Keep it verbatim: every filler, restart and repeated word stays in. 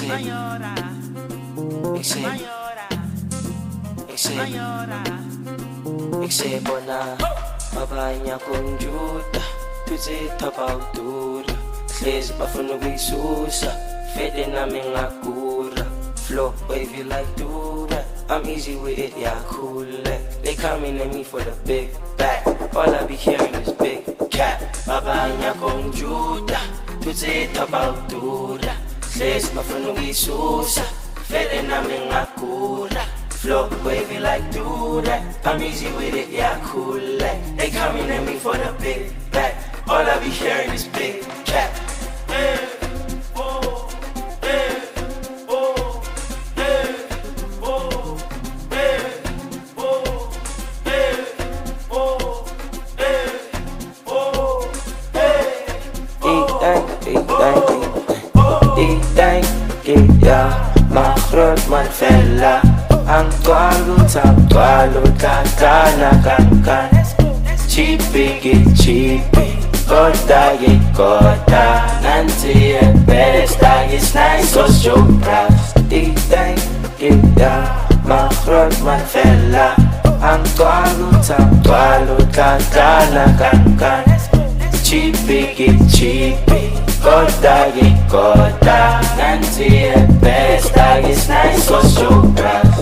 Ik zeg, ik zeg, ik zeg bona, babanya computer, tuze top altura, slez bafuna ukuyisusa, fede nami ngakura, flow wavy like dura, I'm easy with it, yeah cool. They coming at me for the big back, all I be hearing is big cat, babanya computer, tuze top altura, slez bafuna ukuyisusa, fede nami ngakura. Flow wavy like do that. I'm easy with it, yeah, cool. Like, they coming at me for the big back. All I be hearing is big cat. Hey, oh, hey, oh, hey, oh, hey, oh, hey, oh, hey, oh, hey. Ik denk, ik denk, ik denk, ik ja, maar groot man fella. Ang kwalo takwalo tatana kankan Chipi ki chipi Kota ye kota Nanti e besta is nice cause you're proud Ikdang kita makrot man fella Ang kwalo takwalo tatana kankan Chipi ki chipi Kota ye kota Nanti e besta is nice cause you're proud